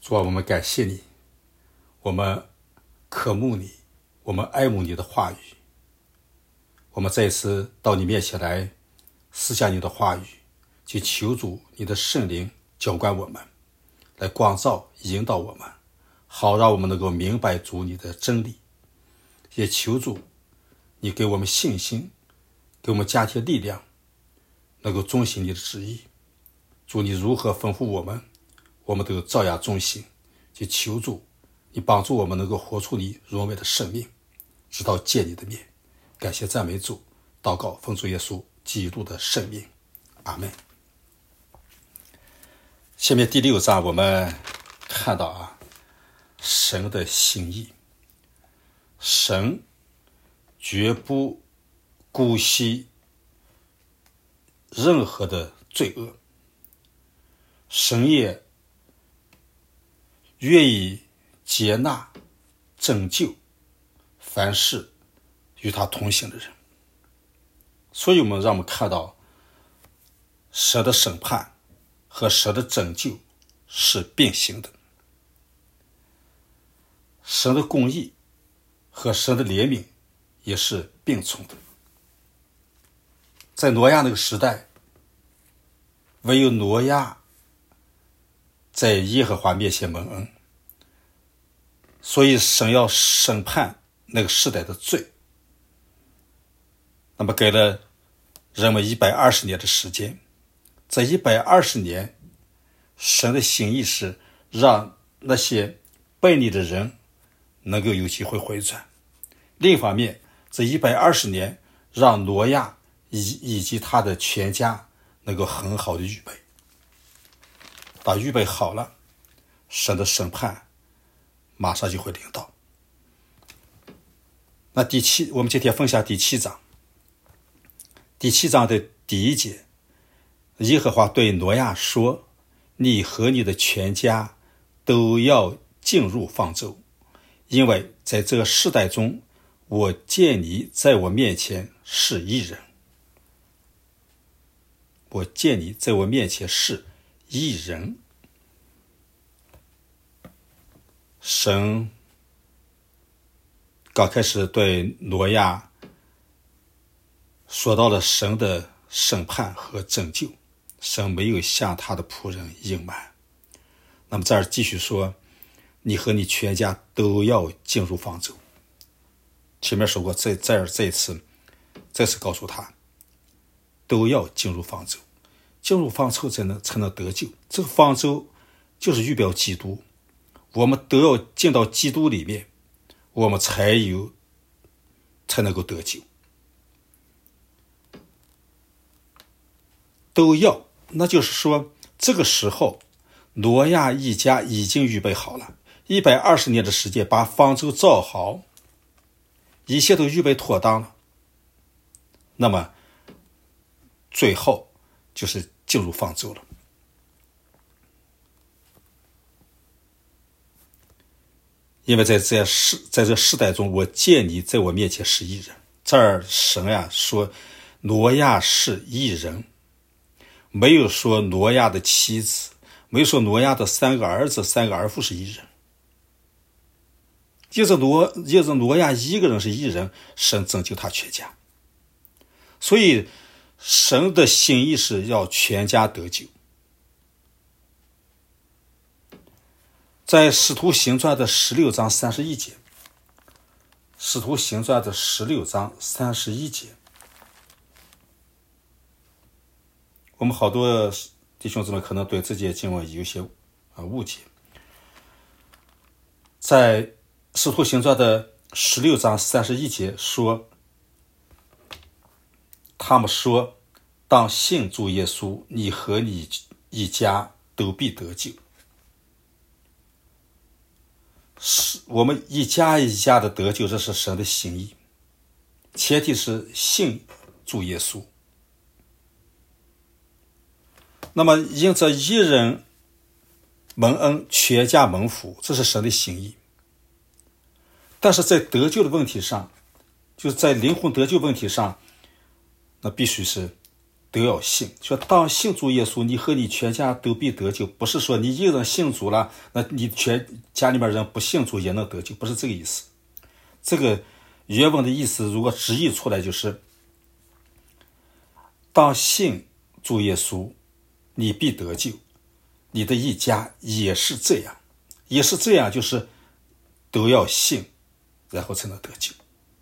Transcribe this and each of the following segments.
主啊，我们感谢你，我们渴慕你，我们爱慕你的话语。我们再次到你面前来思想你的话语，去求主你的圣灵浇灌我们，来光照引导我们，好让我们能够明白主你的真理。也求主你给我们信心，给我们加添力量，能够遵行你的旨意。主你如何吩咐我们，我们都照样遵行。就求主你帮助我们能够活出你荣美的生命，直到见你的面。感谢赞美主，祷告奉主耶稣基督的圣名，阿们。下面第6章我们看到神的心意。神绝不姑息任何的罪恶，神也愿意接纳拯救凡是与他同行的人。所以让我们看到神的审判和神的拯救是并行的，神的公义和神的怜悯也是并存的。在挪亚那个时代，唯有挪亚在耶和华面前蒙恩，所以神要审判那个时代的罪，那么给了人们120年的时间。在120年，神的心意是让那些悖逆的人能够有机会回转。另一方面，这120年让挪亚以及他的全家能够很好的预备。把预备好了，神的审判马上就会临到。那我们今天分享第7章。第7章的第1节，耶和华对挪亚说：你和你的全家都要进入方舟，因为在这个世代中，我见你在我面前是义人。我见你在我面前是义人。神刚开始对挪亚说到了神的审判和拯救，神没有向他的仆人隐瞒。那么这儿继续说，你和你全家都要进入方舟。前面说过，这一次再次告诉他都要进入方舟，进入方舟才能得救。这个方舟就是预表基督，我们都要进到基督里面，我们才能够得救。都要，那就是说这个时候挪亚一家已经预备好了，120年的时间把方舟造好，一切都预备妥当了。那么最后就是进入方舟了。因为在这世代中，我见你在我面前是义人。这儿神说挪亚是义人，没有说挪亚的妻子，没有说挪亚的3个儿子3个儿妇是义人。就是挪亚一个人是义人，神拯救他全家。所以神的心意是要全家得救。在使徒行传的16章31节，使徒行传的16章31节，我们好多弟兄姊妹可能对这节经文有些误解。在使徒行传的16章31节说，他们说，当信主耶稣，你和你一家都必得救。我们一家一家的得救，这是神的心意，前提是信主耶稣。那么因着一人蒙恩，全家蒙福，这是神的心意。但是在得救的问题上，就是在灵魂得救问题上，那必须是都要信。说当信主耶稣，你和你全家都必得救，不是说你一个人信主了，那你全家里面人不信主也能得救，不是这个意思。这个原文的意思如果直译出来就是，当信主耶稣，你必得救，你的一家也是这样，也是这样，就是都要信，然后才能得救。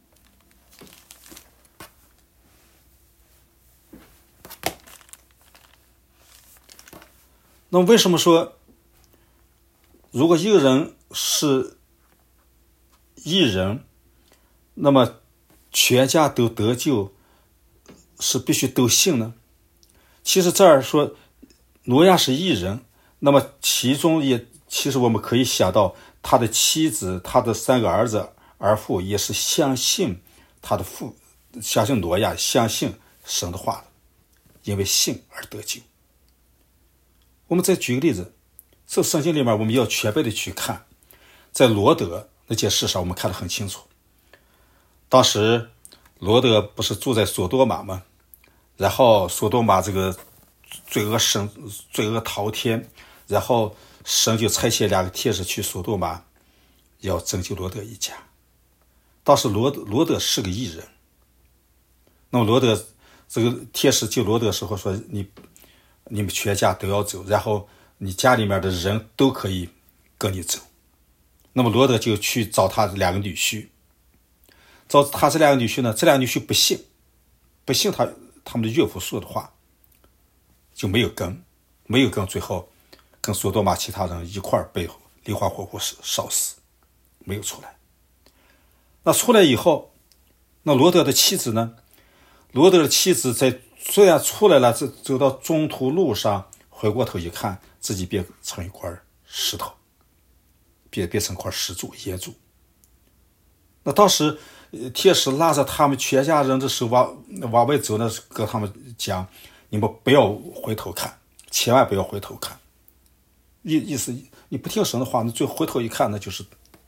那么为什么说，如果一个人是义人，那么全家都得救，是必须都信呢？其实这儿说挪亚是义人，那么其中其实我们可以想到他的妻子、他的3个儿子儿妇也是相信他的父，相信挪亚，相信神的话的，因为信而得救。我们再举个例子，这圣经里面我们要全面的去看，在罗德那件事上我们看得很清楚。当时罗德不是住在索多玛吗？然后索多玛这个罪恶滔天，然后神就差遣2个天使去索多玛，要拯救罗德一家。当时罗德是个义人，那么罗德这个天使救罗德的时候说，你们全家都要走，然后你家里面的人都可以跟你走。那么罗德就去找他2个女婿，找他这2个女婿呢，这2个女婿不信他们的岳父说的话，就没有跟，最后跟索多玛其他人一块儿被烈火活烧死，没有出来。那出来以后，那罗德的妻子呢？罗德的妻子虽然出来了，走到中途路上，回过头一看，自己变成一块石头，变成块石柱、岩柱。那当时天使拉着他们全家人的手往外走呢，跟他们讲，你们不要回头看，千万不要回头看。意思你不听神的话，你最后回头一看，那就是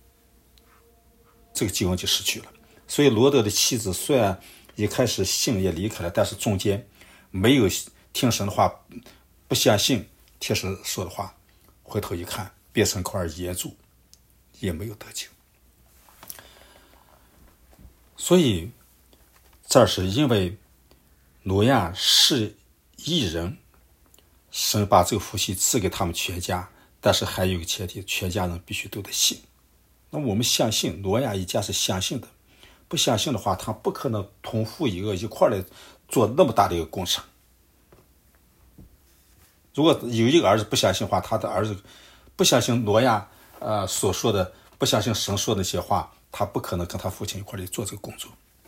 这个救恩就失去了。所以罗德的妻子虽然一开始信也离开了，但是中间没有听神的话，不相信天使说的话，回头一看变成块岩柱，也没有得救。所以这是因为挪亚是义人，神把这个福气赐给他们全家，但是还有一个前提，全家人必须都得信。那我们相信挪亚一家是相信的，不相信的话，他不可能同父异母一块来做那么大的一个工程。如果有一个儿子不相信的话，他的儿子不相信挪亚所说的，不相信神说的那些话，他不可能跟他父亲一块来做这个工作。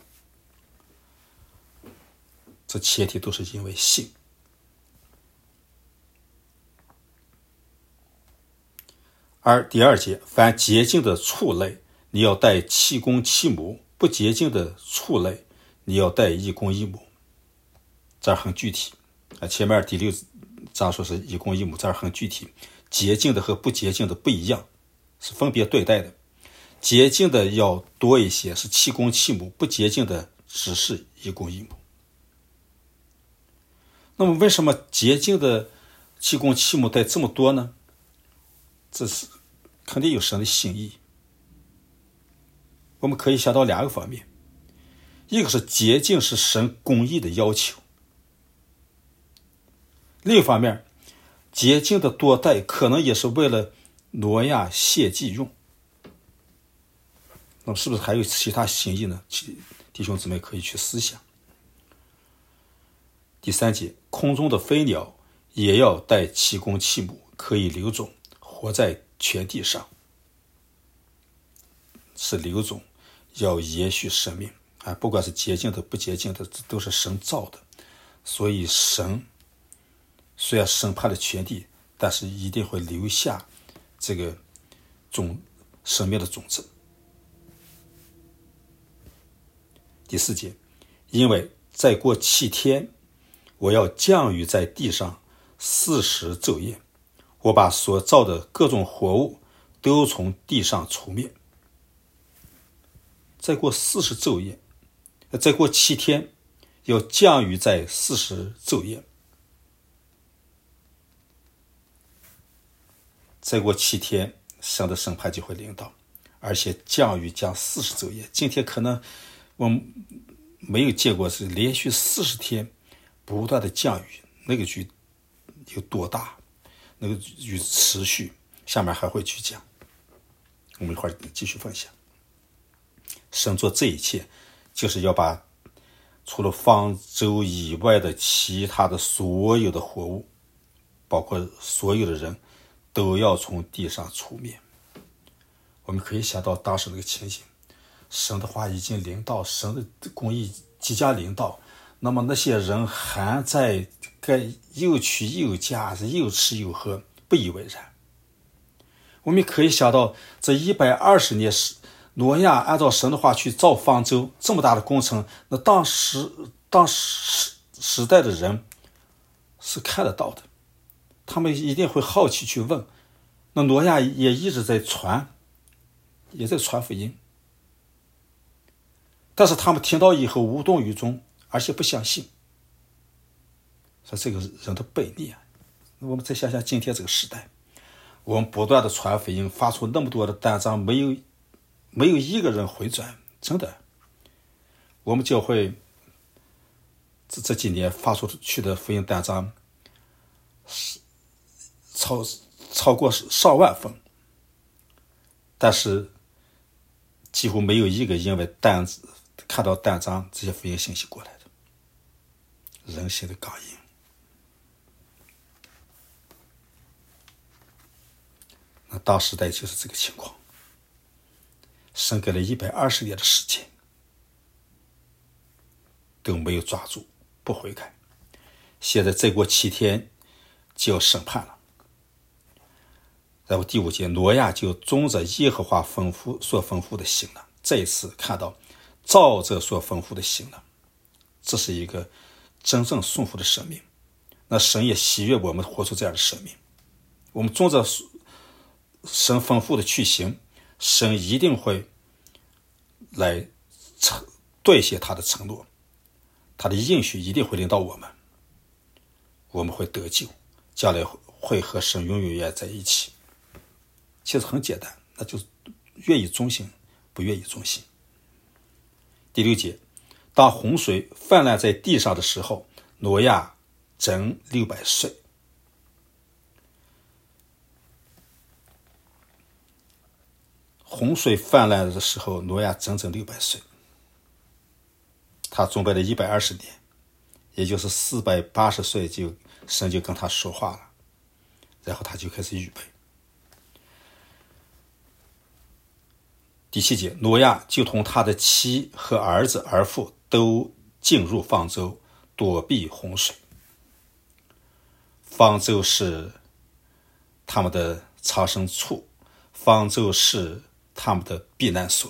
这前提都是因为信。而第2节，凡洁净的畜类，你要带7公7母；不洁净的畜类，你要带1公1母。这儿很具体前面第6章说是1公1母，这儿很具体，洁净的和不洁净的不一样，是分别对待的。洁净的要多一些，是7公7母；不洁净的只是1公1母。那么为什么洁净的7公7母带这么多呢？这是肯定有神的心意。我们可以想到2个方面，一个是洁净是神公义的要求，另一方面洁净的多带可能也是为了挪亚献祭用。那么是不是还有其他心意呢？弟兄姊妹可以去思想。第3节，空中的飞鸟也要带7公7母，可以留种，活在全地上。是留种，要延续生命不管是洁净的不洁净的，这都是神造的。所以神虽然审判了全地，但是一定会留下这个生命的种子。第4节，因为再过7天，我要降雨在地上40昼夜，我把所造的各种活物都从地上除灭。再过40昼夜，再过7天， 要降雨在40昼夜。再过7天，神的审判就会临到，而且降雨将40昼夜。今天可能我们没有见过是连续40天不断的降雨，那个雨有多大，那个雨持续，下面还会去讲，我们一会儿继续分享。神做这一切就是要把除了方舟以外的其他的所有的活物，包括所有的人，都要从地上除灭。我们可以想到当时那个情景，神的话已经临到，神的公义即将临到，那么那些人还在该又娶又嫁，又吃又喝，不以为然。我们可以想到这120年，挪亚按照神的话去造方舟，这么大的工程，那当时代的人是看得到的，他们一定会好奇去问。那挪亚也一直在传，也在传福音，但是他们听到以后无动于衷，而且不相信，说这个人的悖逆啊。我们再想想今天这个时代，我们不断的传福音，发出那么多的单张，没有一个人回转，真的。我们教会这几年发出去的福音单张超过上万份，但是几乎没有一个因为看到单张这些福音信息过来的。人性的刚硬。那当时代就是这个情况，神给了120年的时间，都没有抓住，不悔改。现在再过7天就要审判了。然后第5节，挪亚就遵着耶和华所吩咐的行了。再一次看到照着所吩咐的行了，这是一个真正顺服的生命。那神也喜悦我们活出这样的生命。我们遵着神吩咐的去行，神一定会来兑现他的承诺，他的应许一定会领导我们，我们会得救，将来会和神永远在一起。其实很简单，那就是愿意忠心，不愿意忠心。第6节，当洪水泛滥在地上的时候，挪亚整600岁。洪水泛滥的时候，挪亚整600岁。他准备了120年，也就是480岁神就跟他说话了，然后他就开始预备。第7节，挪亚就同他的妻和儿子儿妇都进入方舟，躲避洪水。方舟是他们的藏身处，方舟是他们的避难所。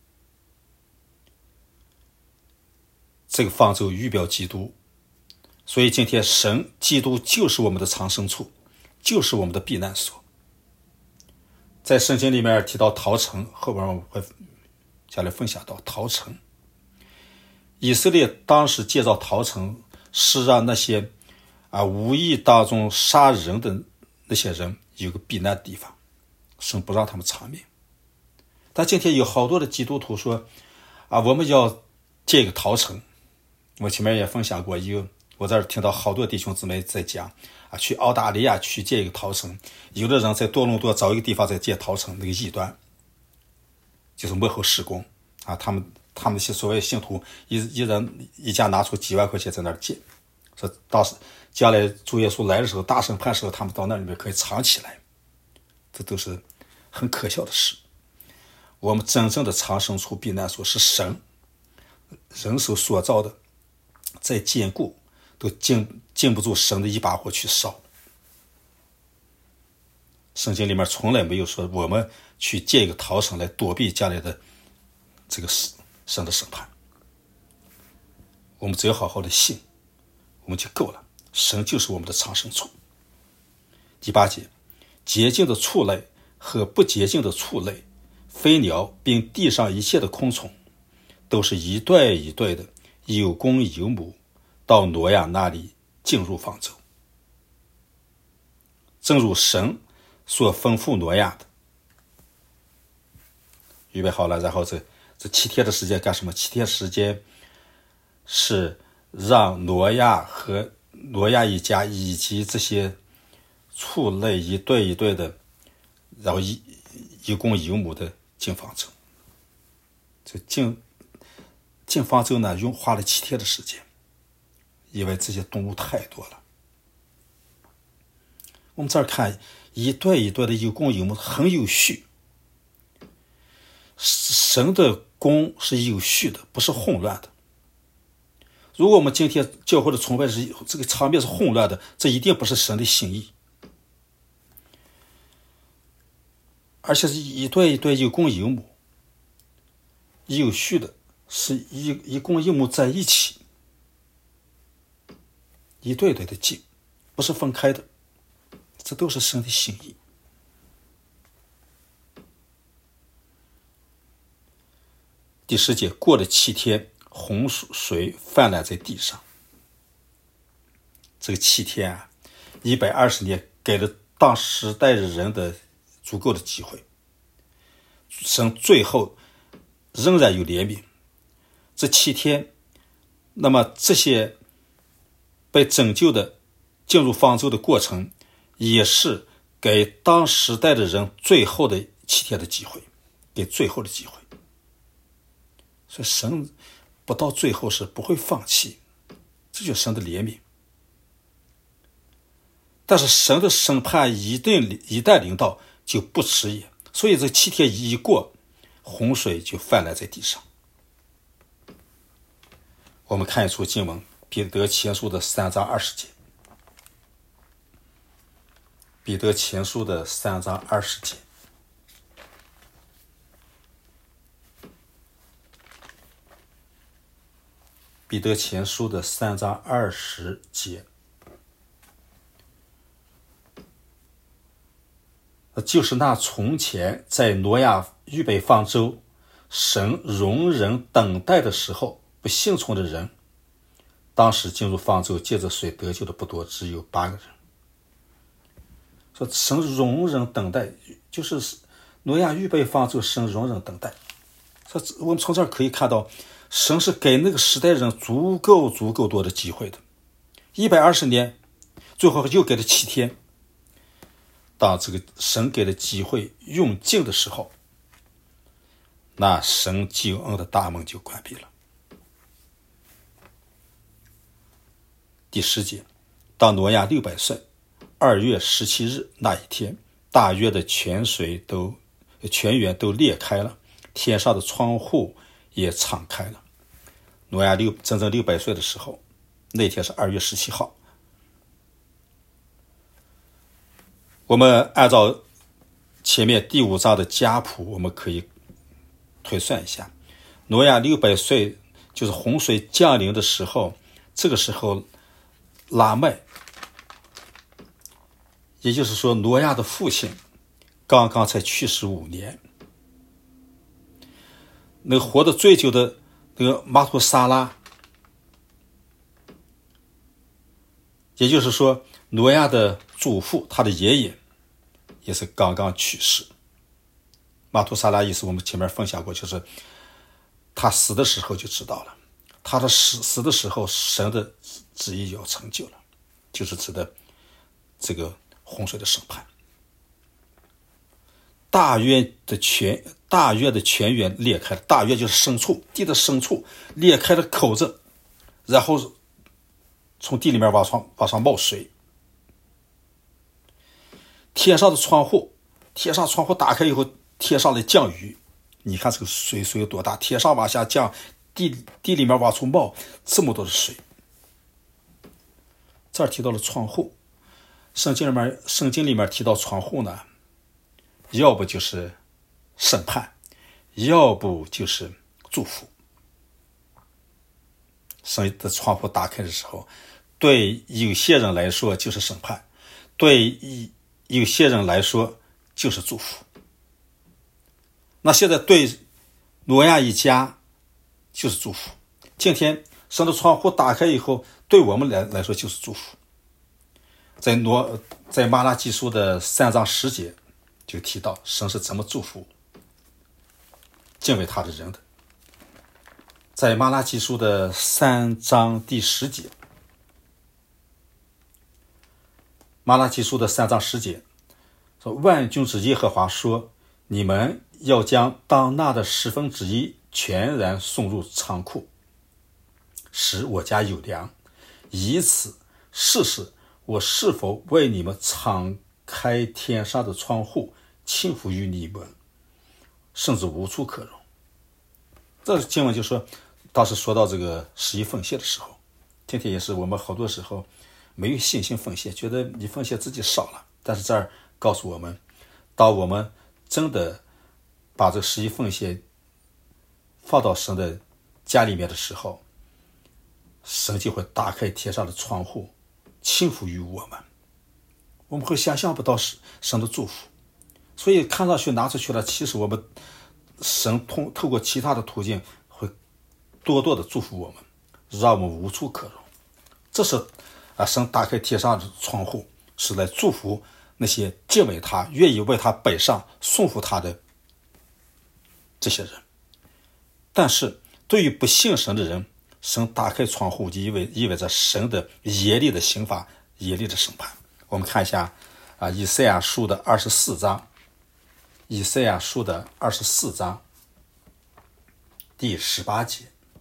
这个方舟预表基督，所以今天神基督就是我们的藏身处，就是我们的避难所。在圣经里面提到逃城，后边我们会将来分享到逃城。以色列当时建造逃城，是让那些无意当中杀人的那些人有个避难地方，神不让他们偿命。但今天有好多的基督徒说我们要建一个逃城。我前面也分享过，我在这听到好多弟兄姊妹在讲去澳大利亚去建一个逃城，有的人在多伦多找一个地方在建逃城，那个异端就是幕后施工他们那些所谓信徒一人一家拿出几万块钱在那儿建，说到将来主耶稣来的时候，大审判的时候，他们到那里面可以藏起来。这都是很可笑的事。我们真正的藏身处避难所是神，人手所造的再坚固都经不住神的一把火去烧。圣经里面从来没有说我们去建一个逃城来躲避将来的这个神的审判。我们只要好好的信，我们就够了。神就是我们的藏身处。第8节，洁净的畜类和不洁净的畜类，飞鸟并地上一切的昆虫，都是一对一对的，有公有母， 到挪亚那里进入方舟，正如神所吩咐挪亚的。预备好了，然后这7天的时间干什么？7天时间是让挪亚和挪亚一家以及这些畜类一对一对的，然后一公一母的进方舟。这进方舟呢，花了7天的时间，因为这些动物太多了。我们这儿看一对一对的一公一母很有序，神的宫是有序的，不是混乱的。如果我们今天教会的崇拜是这个场面是混乱的，这一定不是神的心意。而且是一对一对一公一母，有序的，是一公一母在一起，一对对的进，不是分开的，这都是神的心意。第10节，过了7天，洪水泛滥在地上。这个7天啊，120年给了当时代的人的足够的机会。神最后仍然有怜悯。这7天，那么这些被拯救的进入方舟的过程，也是给当时代的人最后的7天的机会，给最后的机会。所以神不到最后是不会放弃，这就是神的怜悯。但是神的审判一旦临到，就不迟延。所以这7天一过，洪水就泛滥在地上。我们看一处经文，彼得前书的3章20节。彼得前书的3章20节。彼得前书的3章20节，就是那从前在挪亚预备方舟，神容忍等待的时候，不信从的人，当时进入方舟借着水得救的不多，只有8个人。说神容忍等待，就是挪亚预备方舟，神容忍等待。说我们从这儿可以看到，神是给那个时代人足够多的机会的。120年，最后又给了7天。当这个神给的机会用尽的时候，那神救恩的大门就关闭了。第10节，当挪亚600岁2月17日那一天，大约的泉源都裂开了，天上的窗户也敞开了。挪亚整整600岁的时候，那天是2月17号。我们按照前面第5章的家谱，我们可以推算一下，挪亚600岁就是洪水降临的时候，这个时候拉麦，也就是说挪亚的父亲刚刚才去世5年。那个活得最久的那个马土沙拉，也就是说挪亚的祖父，他的爷爷也是刚刚去世。马土沙拉意思我们前面分享过，就是他死的时候就知道了，他的死的时候神的旨意要成就了，就是指的这个洪水的审判。大约的泉源裂开了，大约就是深处，地的深处裂开了口子，然后从地里面往上冒水。天上窗户打开以后，天上来降雨。你看这个水有多大，天上往下降，地里面往出冒这么多的水。这儿提到了窗户，圣经里面提到窗户呢，要不就是审判，要不就是祝福。神的窗户打开的时候，对有些人来说就是审判，对有些人来说就是祝福。那现在对挪亚一家就是祝福。今天神的窗户打开以后，对我们来说就是祝福。在马拉基书的3章10节就提到神是怎么祝福敬畏他的人的。在马拉基书的3章第10节，马拉基书的3章10节说，万军之耶和华说，你们要将当纳的1/10全然送入仓库，使我家有粮，以此试试我是否为你们敞开天上的窗户，倾覆于你们，甚至无处可容。这经文就说，当时说到这个11奉献的时候，今天也是我们好多时候没有信心奉献，觉得你奉献自己少了。但是这儿告诉我们，当我们真的把这11奉献放到神的家里面的时候，神就会打开天上的窗户，倾覆于我们，我们会想象不到神的祝福。所以看上去拿出去了，其实我们神透过其他的途径会多多的祝福我们，让我们无处可容。这是神打开天上的窗户，是来祝福那些敬畏他、愿意为他摆上、送服他的这些人。但是对于不信神的人，神打开窗户就意味着神的严厉的刑罚、严厉的审判。我们看一下以赛亚书的24章，以赛亚书的24章第18节，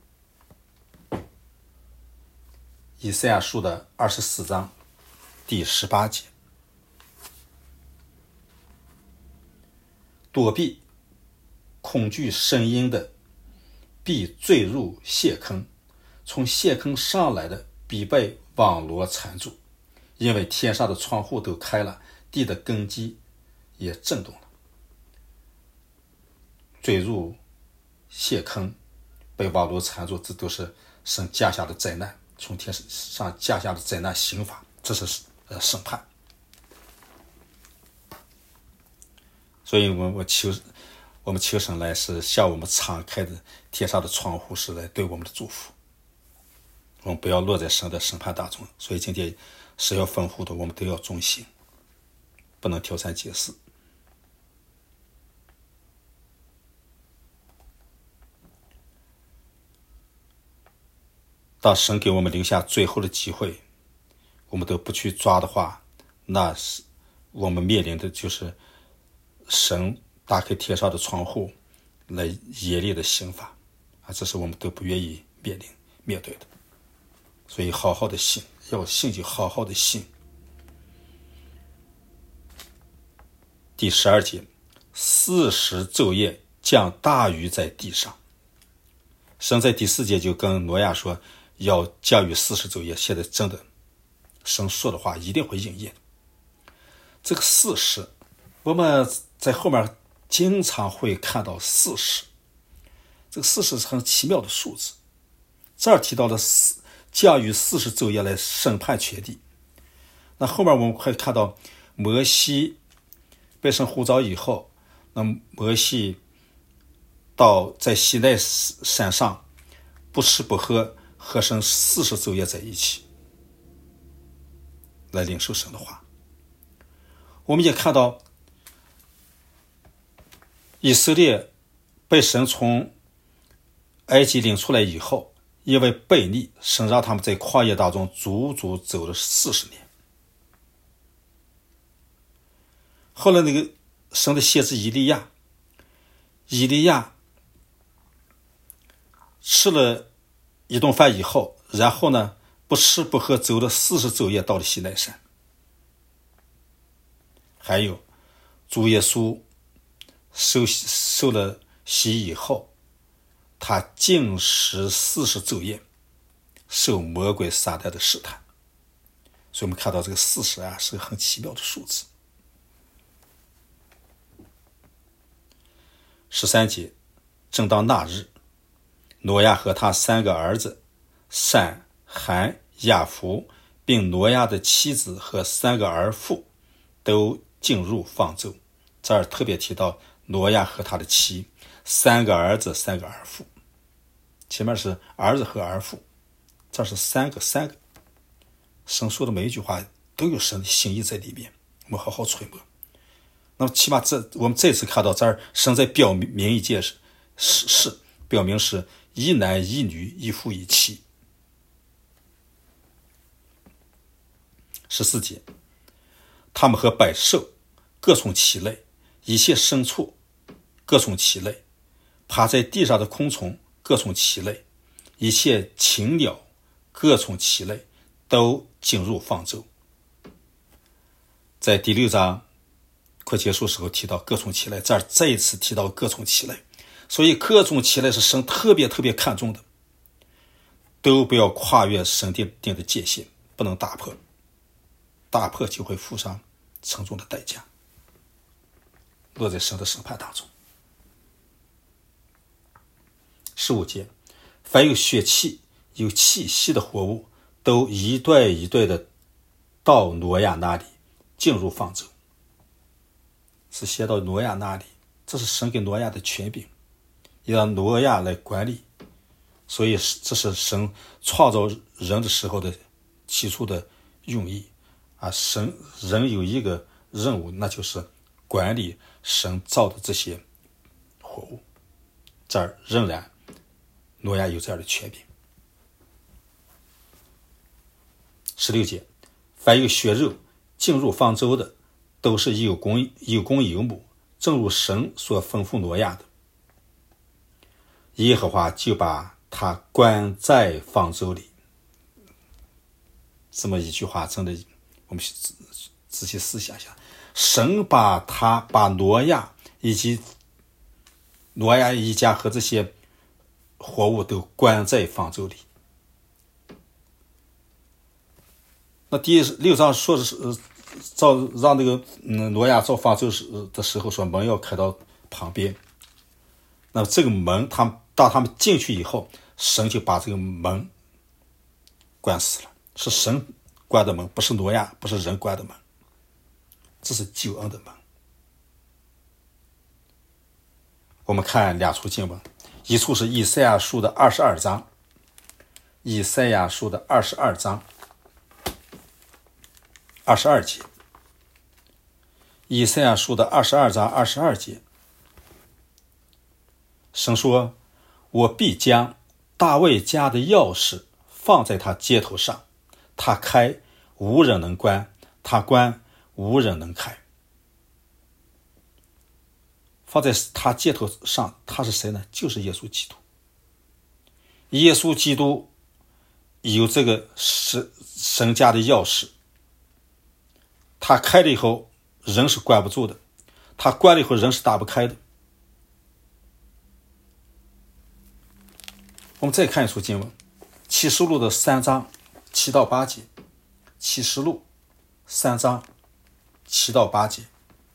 以赛亚书的24章第18节，躲避恐惧声音的必坠入陷坑，从陷坑上来的必被网罗缠住，因为天上的窗户都开了，地的根基也震动了。坠入陷坑，被网罗缠住，这都是神降下的灾难，从天上降下的灾难刑罚，这是审判。所以我们求神来是向我们敞开的天上的窗户，是来对我们的祝福。我们不要落在神的审判当中。所以今天神要吩咐的，我们都要忠心，不能挑三拣四。当神给我们留下最后的机会，我们都不去抓的话，那是我们面临的就是神打开天上的窗户来严厉的刑罚这是我们都不愿意面对的。所以好好的信，要信就好好的信。第12节，40昼夜降大雨在地上。神在第4节就跟挪亚说要降雨40昼夜，现在真的神说的话一定会应验。这个40，我们在后面经常会看到40，这个40是很奇妙的数字。这儿提到了降雨40昼夜来审判全地。那后面我们会看到摩西被神呼召以后，那摩西到在西奈山上不吃不喝，和神40昼夜在一起，来领受神的话。我们也看到以色列被神从埃及领出来以后，因为悖逆，神让他们在旷野当中足足走了40年。后来那个神的先知以利亚吃了一顿饭以后，然后呢不吃不喝走了40昼夜到了西奈山。还有主耶稣受了洗以后，他禁食40昼夜，受魔鬼撒旦的试探。所以我们看到这个40是个很奇妙的数字。13节，正当那日，挪亚和他3个儿子闪、含、雅弗，并挪亚的妻子和3个儿妇都进入方舟。这儿特别提到挪亚和他的妻，3个儿子3个儿妇，前面是儿子和儿妇， 这是三个，神说的每一句话都有神的心意在里面，我们好好揣摩。那么起码我们这次看到这儿，神在表明一件事，表明是一男一女一夫一妻。14节，他们和百兽各从其类，一切牲畜各从其类，爬在地上的昆虫各从其类，一切禽鸟各从其类，都进入方舟。在第6章快结束时候提到各从其类，这儿再一次提到各从其类，所以各从其类是神特别看重的，都不要跨越神定的界限，不能打破，打破就会付上沉重的代价，落在神的审判当中。15节，凡有血气有气息的活物，都一对一对的到挪亚那里进入方舟。是写到挪亚那里，这是神给挪亚的权柄，也让挪亚来管理。所以这是神创造人的时候的起初的用意啊。人有一个任务，那就是管理神造的这些活物。这儿仍然挪亚有这样的权柄。16节，凡有血肉进入方舟的，都是有公有母，正如神所吩咐挪亚的。耶和华就把他关在方舟里。这么一句话真的，我们仔细思想一下，神把挪亚以及挪亚一家和这些活物都关在方舟里。那第6章说的是让那个挪亚造方舟的时候说门要开到旁边，那么这个门当他们进去以后，神就把这个门关死了，是神关的门，不是挪亚，不是人关的门，这是救恩的门。我们看2处经文，一处是以赛亚书的22章，以赛亚书的22章22节，以赛亚书的22章22节，神说：我必将大卫家的钥匙放在他街头上，他开无人能关，他关无人能开。放在他街头上，他是谁呢？就是耶稣基督。耶稣基督有这个神家的钥匙，他开了以后人是关不住的，他关了以后人是打不开的。我们再看一处经文，启示录的3章7到8节，启示录3章7到8节，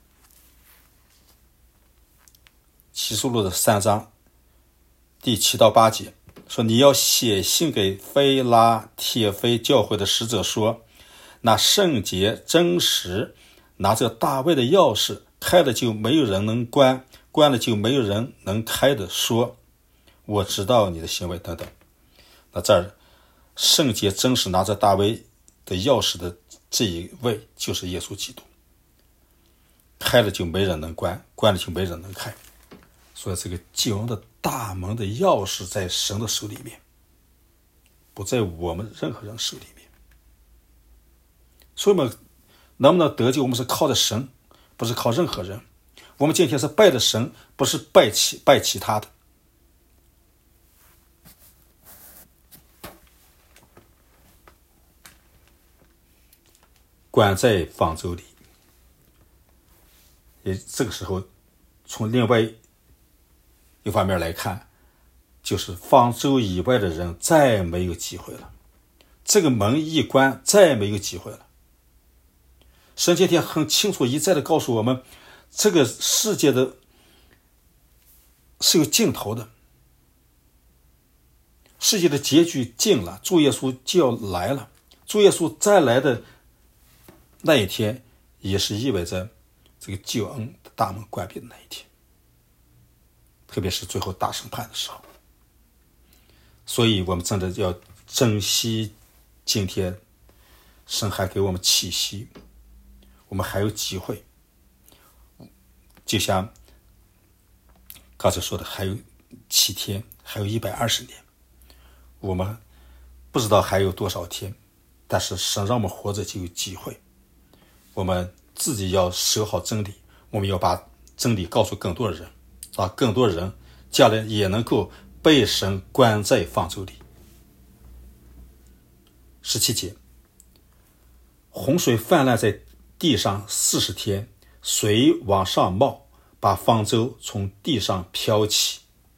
启示录的3章第7到8节说，你要写信给非拉铁非教会的使者说，那圣洁真实拿着大卫的钥匙，开了就没有人能关，关了就没有人能开的说，我知道你的行为等等。那这儿圣洁真实拿着大卫的钥匙的这一位就是耶稣基督，开了就没人能关，关了就没人能开。所以这个救恩的大门的钥匙在神的手里面，不在我们任何人手里面。所以我们能不能得救，我们是靠着神，不是靠任何人。我们今天是拜的神，不是拜其他的。关在方舟里，也这个时候从另外一方面来看，就是方舟以外的人再没有机会了，这个门一关再没有机会了。神今天很清楚一再的告诉我们，这个世界的是有尽头的，世界的结局近了，主耶稣就要来了。主耶稣再来的那一天，也是意味着这个救恩的大门关闭的那一天，特别是最后大审判的时候。所以我们真的要珍惜今天神还给我们气息，我们还有机会。就像刚才说的，还有7天，还有120年，我们不知道还有多少天，但是神让我们活着就有机会。我们自己要守好真理，我们要把真理告诉更多的人，让更多人将来也能够被神关在方舟里。17节，洪水泛滥在地上40天，水往上冒，把方舟从地上飘起。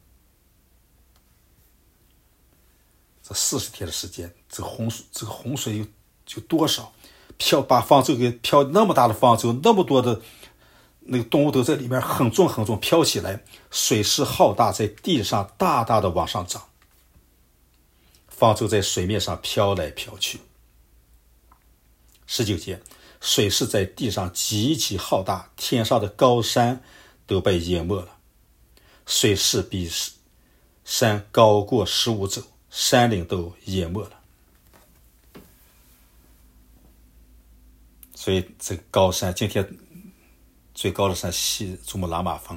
这40天的时间，这个洪水有多少？把方舟给飘，那么大的方舟，那么多的那个动物都在里面，很重很重，飘起来，水势浩大，在地上大大的往上涨。方舟在水面上飘来飘去。19节，水势在地上极其浩大，天上的高山都被淹没了。水势比山高过15肘，山岭都淹没了。所以这个高山，今天最高的山西珠穆朗玛峰，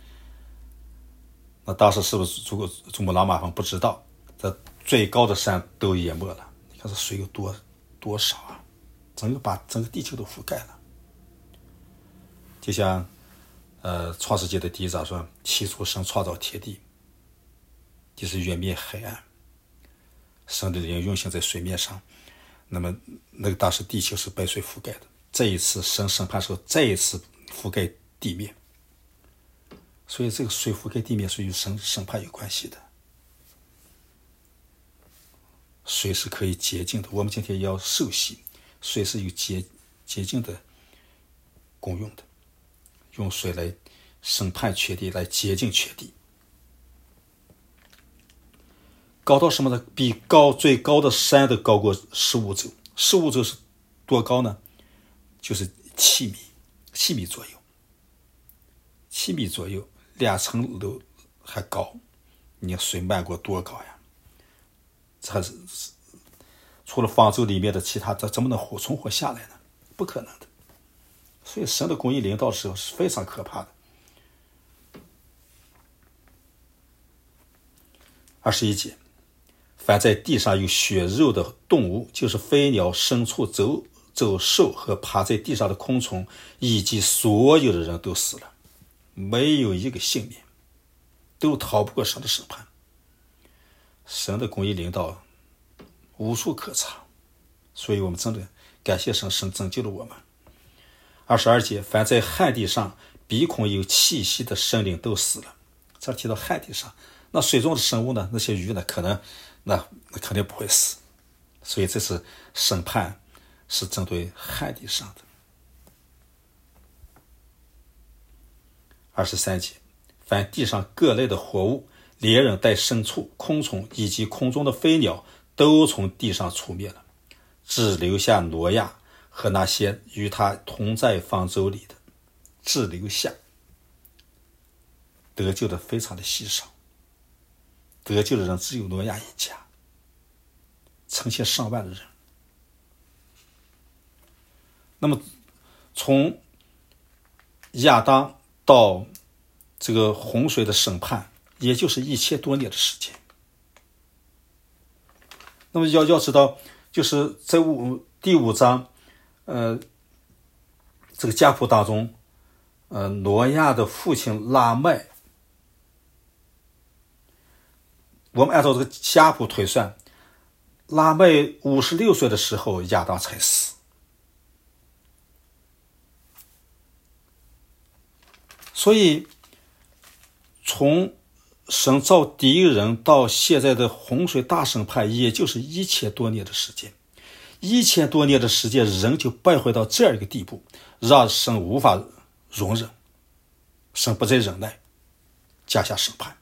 那当时是不是珠穆朗玛峰不知道，这最高的山都淹没了。你看这水有多少啊，把整个地球都覆盖了。就像创世纪的第1章说，起初神创造天地，就是远灭海岸，神的灵运行在水面上，那么那个当时地球是被水覆盖的。这一次神审判时候再一次覆盖地面，所以这个水覆盖地面是与审判有关系的。水是可以洁净的，我们今天要受洗，水是有洁净的功用的，用水来审判全地，来洁净全地。高到什么呢？比最高的山都高过15肘。15肘是多高呢？就是7米左右，7米左右，2层楼还高。你看水漫过多高呀？这还是除了方舟里面的其他，这怎么能存活下来呢？不可能的。所以神的公义临到的时候是非常可怕的。21节，凡在地上有血肉的动物，就是飞鸟、牲畜、走兽和爬在地上的昆虫，以及所有的人都死了，没有一个幸免，都逃不过神的审判。神的公义临到无处可藏，所以我们真的感谢神，神拯救了我们。22节，凡在旱地上鼻孔有气息的生灵都死了。这提到旱地上，那水中的生物呢？那些鱼呢？可能那肯定不会死。所以这是审判，是针对旱地上的。23节，凡地上各类的活物，连人带牲畜、昆虫以及空中的飞鸟，都从地上除灭了，只留下挪亚和那些与他同在方舟里的，只留下。得救的非常的稀少，得救的人只有挪亚一家，成千上万的人。那么从亚当到这个洪水的审判，也就是1000多年的时间。那么要知道，就是在第5章这个家谱当中，挪亚的父亲拉麦，我们按照这个家谱推算，拉麦56岁的时候亚当才死。所以从神造第一个人到现在的洪水大审判，也就是1000多年的时间。1000多年的时间，人就败坏到这样一个地步，让神无法容忍，神不再忍耐，加下审判。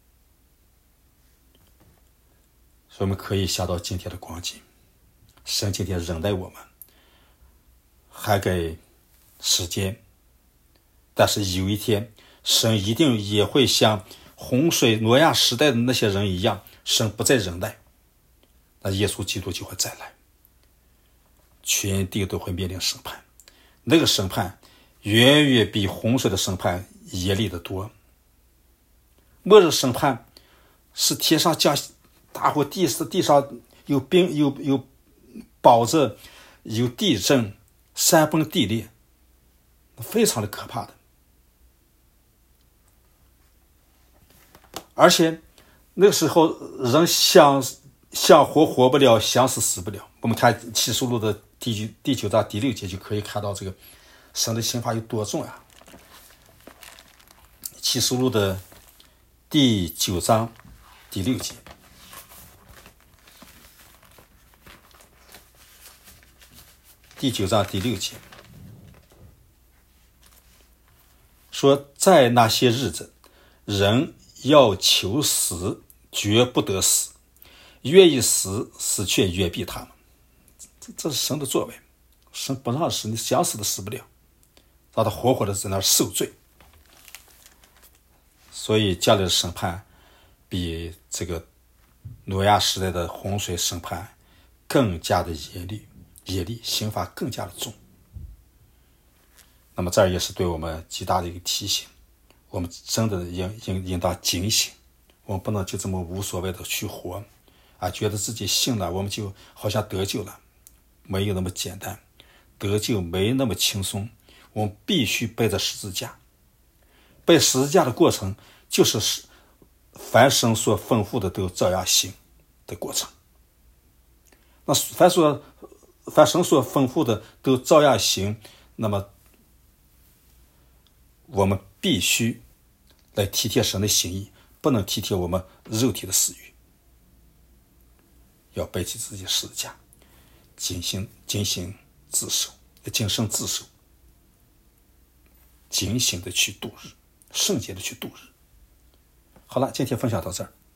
所以我们可以想到今天的光景，神今天忍耐我们，还给时间，但是有一天神一定也会像洪水挪亚时代的那些人一样，神不再忍耐， 那耶稣基督就会再来，全地都会面临审判。那个审判远远比洪水的审判严厉得多。末日审判是天上降大火，地上有冰，有雹子，有地震，山崩地裂，非常的可怕的。而且那个时候人想活活不了，想死死不了。我们看启示录的第9章第6节就可以看到这个神的刑罚有多重啊。启示录的第9章第6节，第9章第6节说，在那些日子，人要求死，绝不得死；愿意死，死却远避他们。这是神的作为，神不让死，你想死都死不了，让他活活的在那儿受罪。所以将来的审判比这个挪亚时代的洪水审判更加的严厉，刑罚更加的重。那么这儿也是对我们极大的一个提醒，我们真的应当警醒，我们不能就这么无所谓的去活啊，觉得自己信了我们就好像得救了，没有那么简单，得救没那么轻松。我们必须背着十字架，背十字架的过程就是凡神所吩咐的都照样行的过程。那凡神所吩咐的都照样行，那么我们必须来体贴神的心意，不能体贴我们肉体的私欲，要背起自己的十字架，谨慎自守，警醒的去度日，圣洁的去度日。好了，今天分享到这儿。